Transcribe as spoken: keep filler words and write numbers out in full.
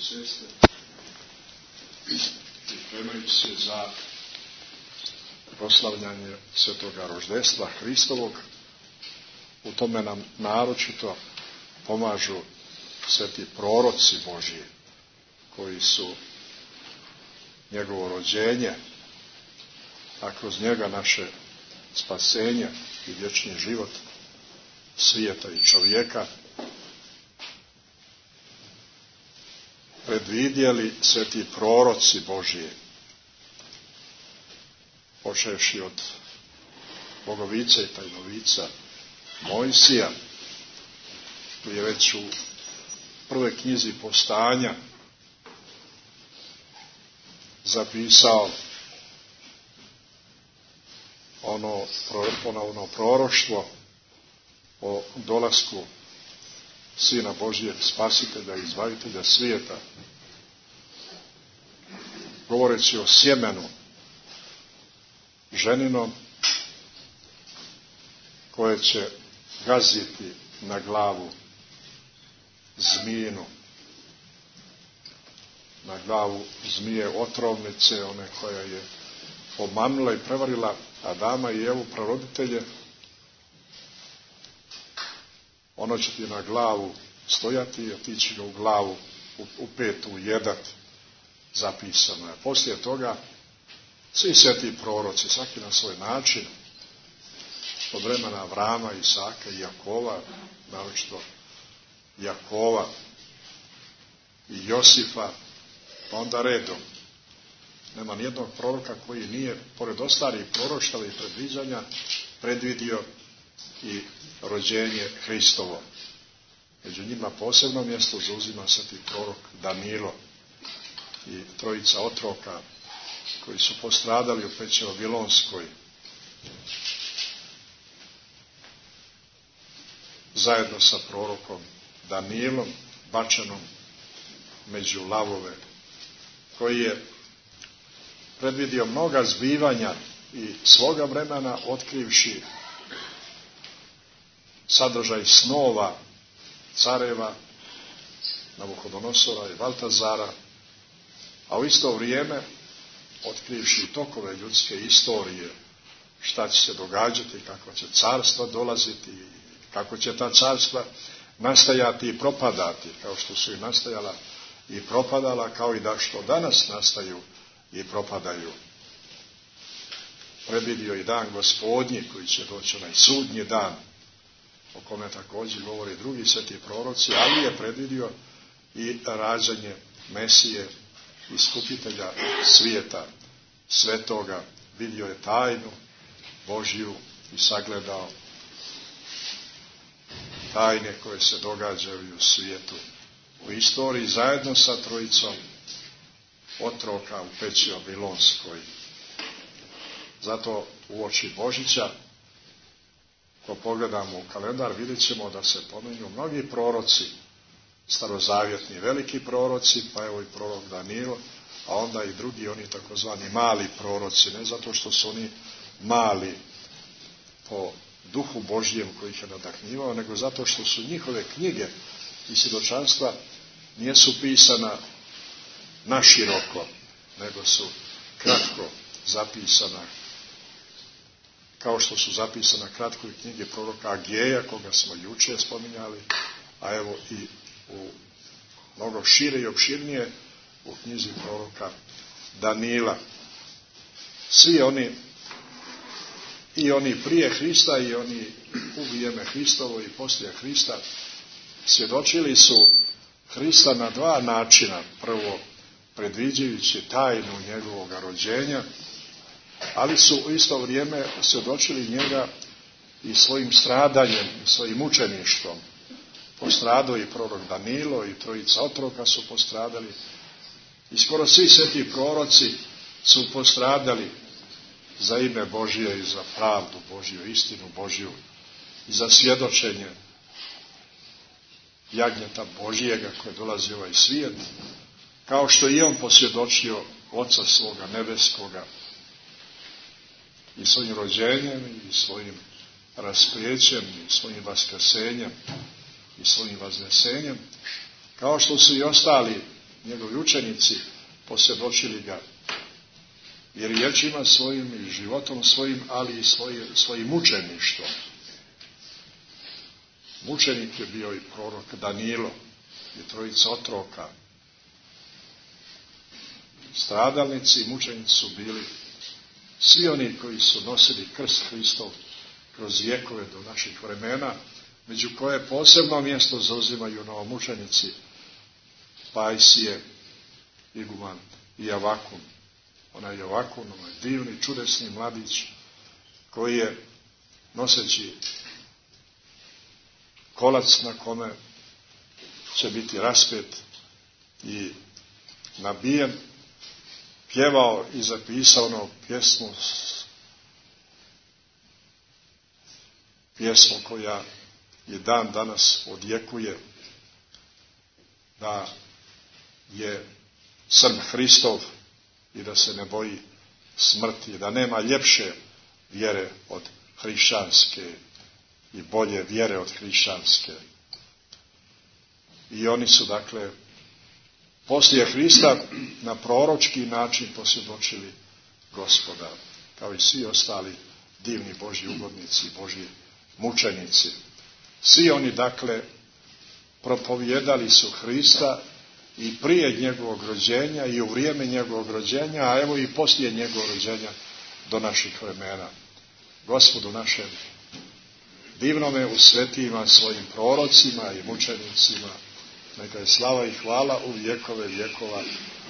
i sestre, pripremajući se za proslavljanje svetoga roždestva Hristovog, u tome nam naročito pomažu sveti proroci Božji, koji su njegovo rođenje, a kroz njega naše spasenje i vječni život svijeta i čovjeka predvidjeli sveti proroci Božji, počevši od bogovica i tajnovica Mojsija, koji je već u prvoj knjizi Postanja zapisao ono, ono proroštvo o dolasku Sina Božijeg, Spasitelja i Izbavitelja svijeta, govoreći o sjemenu ženinom koje će gaziti na glavu zmijinu, na glavu zmije otrovnice, one koja je obmanula i prevarila Adama i Evu, praroditelje. Ono će ti na glavu stojati, a ti će ga u glavu u, u petu ujedat, zapisano je. Poslije toga svi sveti proroci, svaki na svoj način, od vremena Avrama, Isaka i Jakova, naročito Jakova i Josifa, pa onda redom. Nema nijednog proroka koji nije, pored ostalih proroštava i predviđanja, predvidio i rođenje Hristovo. Među njima posebno mjesto zauzima sveti prorok Danilo i trojica otroka koji su postradali u peći Vavilonskoj, zajedno sa prorokom Danilom, bačenom među lavove, koji je predvidio mnoga zbivanja i svoga vremena, otkrivši sadržaj snova careva Navuhodonosora i Valtazara, a u isto vrijeme otkrivši tokove ljudske istorije, šta će se događati, kako će carstva dolaziti, kako će ta carstva nastajati i propadati, kao što su i nastajala i propadala, kao i da što danas nastaju i propadaju. Predvidio i dan Gospodnji, koji će doći onaj sudnji dan, o kome također govori drugi sveti proroci, ali je predvidio i rađanje Mesije, iskupitelja svijeta, svetoga. Vidio je tajnu Božju i sagledao tajne koje se događaju u svijetu, u istoriji, zajedno sa trojicom otroka u peći Vavilonskoj. Zato u oči Božića, ko pogledamo u kalendar, vidjet ćemo da se pominju mnogi proroci, starozavjetni veliki proroci, pa evo i prorok Danilo, a onda i drugi, oni takozvani mali proroci, ne zato što su oni mali po duhu Božjem koji ih je nadahnjivao, nego zato što su njihove knjige i svjedočanstva nisu pisana naširoko, nego su kratko zapisana, kao što su zapisana kratko i knjige proroka Ageja, koga smo jučer spominjali, a evo i u mnogo šire i opširnije u knjizi proroka Danila. Svi oni, i oni prije Hrista i oni u vrijeme Hristovo i poslije Hrista, svjedočili su Hrista na dva načina. Prvo, predviđajući tajnu njegovog rođenja, ali su u isto vrijeme svjedočili njega i svojim stradanjem, i svojim mučeništvom. Postradao i prorok Danilo i trojica otroka su postradali, i skoro svi sveti proroci su postradali za ime Božje i za pravdu Božju, istinu Božju i za svjedočenje jagnjeta Božjega koje dolazi u ovaj svijet, kao što i on posvjedočio Oca svoga nebeskoga i svojim rođenjem i svojim rasprijećem i svojim vaskrsenjem i svojim vaznesenjem, kao što su i ostali njegovi učenici posvjedočili ga i riječima svojim i životom svojim, ali i svoj, svojim mučeništvom. Mučenik je bio i prorok Danilo i trojica otroka. Stradalnici i mučenici su bili svi oni koji su nosili krst Hristov kroz vjekove do naših vremena, među koje posebno mjesto zauzimaju novomučenici Pajsije, iguman i Javakun. Onaj Javakun, onaj divni, čudesni mladić koji je, noseći kolac na kome će biti raspet i nabijen, pjevao i zapisao ono pjesmu, pjesmu koja je dan danas odjekuje, da je Srb Hristov i da se ne boji smrti, da nema ljepše vjere od hrišćanske i bolje vjere od hrišćanske. I oni su, dakle, poslije Hrista na proročki način posvjedočili Gospoda, kao i svi ostali divni Božji ugodnici i Božji mučenici. Svi oni, dakle, propovijedali su Hrista i prije njegovog rođenja i u vrijeme njegovog rođenja, a evo i poslije njegovog rođenja do naših vremena. Gospodu našem divnome u svetima svojim prorocima i mučenicima, neka je slava i hvala u vjekove vjekova.